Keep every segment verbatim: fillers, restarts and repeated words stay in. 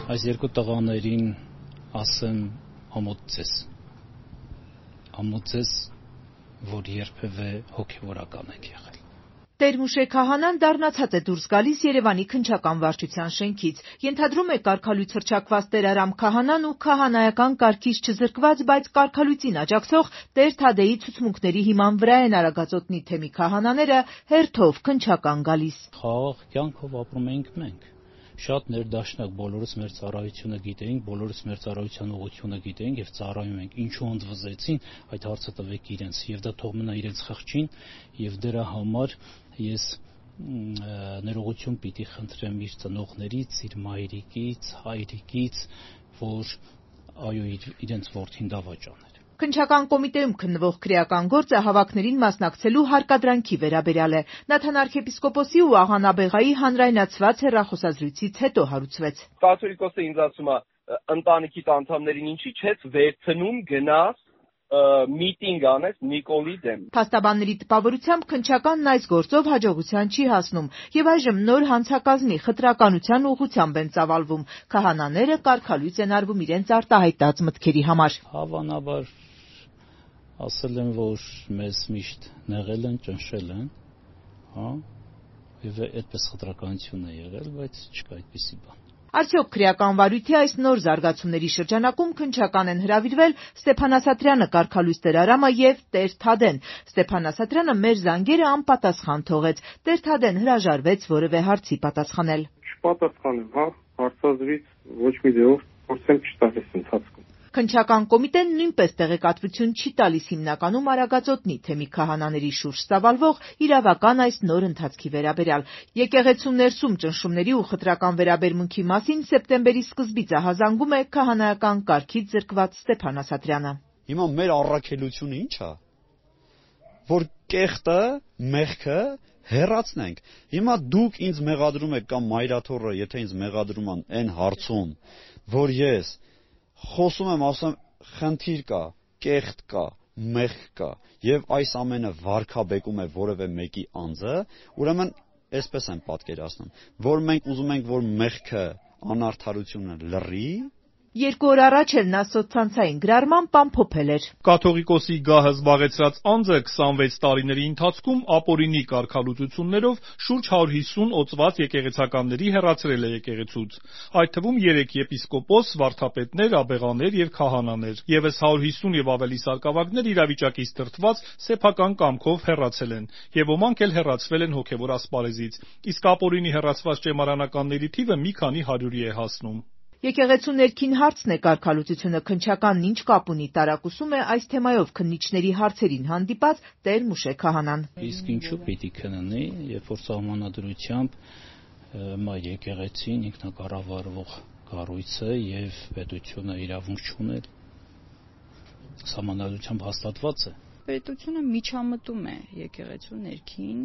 Այս երկու տղաներին ասեմ ամոթ ամոթ որ երբևէ հոգևորական եք եղել։ Տեր-Մուշե Քահանան դառնացած է դուրս գալիս Երևանի քննչական վարչության շենքից։ Ենթադրում է կարգալույց հռչակված Տեր Արամ Քահանան ու քահանայական կարգից չզրկված, բայց կարգալույծին աջակցող Տեր Թադեի ցուցմունքների հիման վրա են Արագածոտնի թեմի քահանաները հերթով քննչական գալիս։ Խաղաղ կյանքով ապրում ենք մենք։ Շատ ներդաշնակ, բոլորս մեր ծառայությունը գիտեինք, բոլորս մեր ծառայության ուղղությունը գիտեինք եւ ծառայում ենք։ Ինչու ընդվզեցին, այդ հարցը տվեք իրենց, եւ դա թող մնա իրենց խղճին, եւ դրա համար ես ներողություն պիտի խնդրեմ իր ծնողներից, իր մայրիկից, հայրիկից, որ այո իրենց որդին դավաճան էր։ Քննչական կոմիտեում քննվող քրեական գործը հավաքներին մասնակցելու հարկադրանքի վերաբերյալ է։ Նաթան arczepiskopos-ի ու աղա Նաբեղայի հանրայնացված հեռախոսազրույցից հետո հարուցվեց։ Կաթոլիկոսը ինձ ասում է, ընտանիքիդ անդամներին ինչի՞ չես վերցնում գնաս միտինգ անես Նիկոլի դեմ։ Փաստաբանների տպավորությամբ քննչականն այս գործով հաջողության չի հասնում եւ այժմ նոր հանցակազմի խտրականության ուղղությամբ են ծավալվում։ Քահանաները կարգալույծ են արվում իրենց արտահայտած մտքերի համար։ Հավանաբար ասել են, որ մեզ միշտ նեղել են, ճնշել են, հա, եւ այդպես խտրականություն է եղել, բայց չկա այդպիսի բան։ Արդյոք քրեական վարույթի այս նոր զարգացումների շրջանակում քննչական են հրավիրվել Ստեփան Ասատրյանը, կարգալույծ Տեր Արամը եւ Տեր Թադեն։ Ստեփան Ասատրյանը մեր զանգերը անպատասխան թողեց։ Տեր Թադեն հրաժարվեց որևէ հարցի պատասխանել։ Չպատասխանեմ, հա, հարցազրույց ոչ մի ձեւով փորձեմ չտալիս ընթացքում։ Քննչական կոմիտեն նույնպես տեղեկատվություն չի տալիս հիմնականում Արագածոտնի թեմի քահանաների շուրջ ծավալվող իրավական այս նոր ընթացքի վերաբերյալ։ Եկեղեցու ներսում ճնշումների ու խտրական վերաբերմունքի մասին սեպտեմբերի սկզբից ահազանգում է քահանայական կարգից զրկված Ստեփան Ասատրյանը։ Հիմա մեր առաքելությունը ի՞նչ է։ Որ կեղտը, մեղքը հեռացնենք։ Հիմա դուք ինձ մեղադրում եք կամ մայրաթոռը, եթե ինձ մեղադրում են այն հարցում, որ ես խոսում եմ, ասում խնդիր կա, կեղտ կա, մեղք կա եւ այս ամենը վարքաբեկում է որևէ մեկի անձը, ուրեմն այսպես եմ պատկերացնում, որ մենք ուզում ենք, որ մեղքը, անարդարությունը լռի։ Երկու օր առաջ էլ նա սոցցանցային գրառմամբ ամփոփել էր. Կաթողիկոսի գահը զբաղեցրած անձը քսանվեց տարիների ընթացքում ապօրինի կարգալուծություններով շուրջ հարյուր հիսուն օծված եկեղեցականների հեռացրել է եկեղեցուց, այդ թվում երեք եպիսկոպոս, վարդապետներ, աբեղաներ եւ քահանաներ, եւս հարյուր հիսուն եւ ավելի սակավագներ իրավիճակից դրդված սեփական կամքով հեռացել են, եւ ոմանք էլ հեռացվել են հոգեվոր ասպարեզից, իսկ ապօրինի հեռացված ճեմարանականների թիվը մի քանի հարյուրի է հասնում։ Եկեղեցու ներքին հարցն է կարգալուծությունը քննչականն ինչ կապ ունի տարակուսում է այս թեմայով քննիչների հարցերին հանդիպած Տեր-Մուշե Քահանան։ Իսկ ինչու պիտի քննի, երբ որ սահմանադրությամբ մայր եկեղեցին ինքնակառավարվող կառույց է եւ պետությունը իրավունք չունի, սահմանադրությամբ հաստատված է։ Պետությունը միջամտում է եկեղեցու ներքին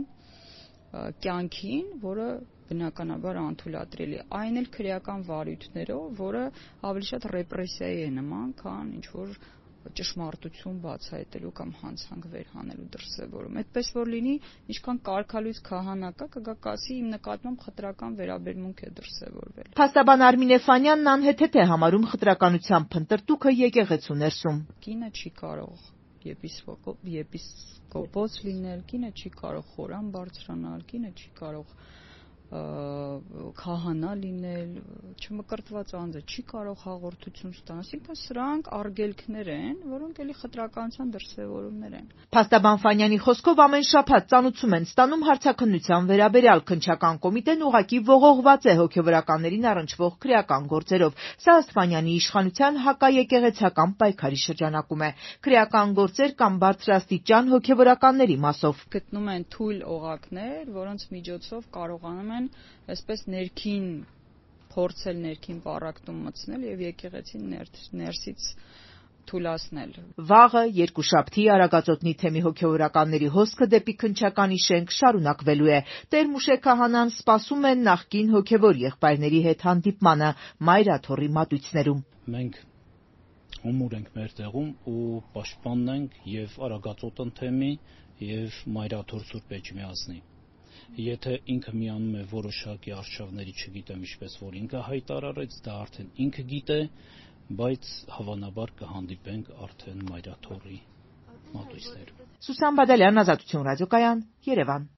կյանքին, որը բնականաբար անթույլատրելի է, այն էլ քրեական վարույթներով, որը ավելի շատ ռեպրեսիայի է նման, քան ինչ որ ճշմարտություն բացահայտելու կամ հանցանք վերհանելու դրսևորում։ Այդպես որ լինի, ինչքան կարգալույծ քահանա կա, կգա կասի իմ նկատմամբ խտրական վերաբերմունք է դրսևորվել։ Փաստաբան Արմին Էֆանյանն անհեթեթ է համարում խտրականության փնտրտուքը եկեղեցու ներսում։ Կինը չի կարող եպիսկոպոս լինել, կինը չի կարող խորան բարձրանալ, կինը չի կարող քահանա լինել, չմկրտված անձը չի կարող հաղորդություն ստանալ, այսինքն սրանք արգելքներ են, որոնք էլի խտրականության դրսևորումներ են։ Փաստաբան Ֆանյանի խոսքով ամեն շաբաթ ծանուցում են ստանում հարցաքննության վերաբերյալ քննչական կոմիտեն ուղղակի ողողված է հոգևորականներին առնչվող քրեական գործերով։ Սա ըստ Ֆանյանի իշխանության հակաեկեղեցական պայքարի շրջանակում է։ Քրեական գործեր կամ բարձրաստիճան հոգևորականների մասով գտնում են թույլ օղակներ, որոնց միջոցով կարողանում են այսպես ներքին փորձել ներքին պառակտում մտցնել եւ եկեղեցին ներսից թույլացնել։ Վաղը երկուշաբթի Արագածոտնի թեմի հոգևորականների հոսքը դեպի քննչականի շենք շարունակվելու է։ Տեր-Մուշե Քահանան սպասում է նախկին հոգևոր եղբայրների հետ հանդիպմանը Մայրաթոռի մատույցներում։ Մենք հումոր ենք մեր տեղում ու պաշտպանն ենք եւ Արագածոտն թեմի եւ Մայրաթոռ Սուրբ Էջմիածնի։ Եթե ինքը միանում է որոշակի արշավների, չգիտեմ ինչպես որ ինքը հայտարարեց, դա արդեն ինքը գիտե, բայց հավանաբար կհանդիպենք արդեն մայրաթոռի մատույցներում։ Սուսան Բադալյան, Ազատություն ռադիոկայան, Երևան։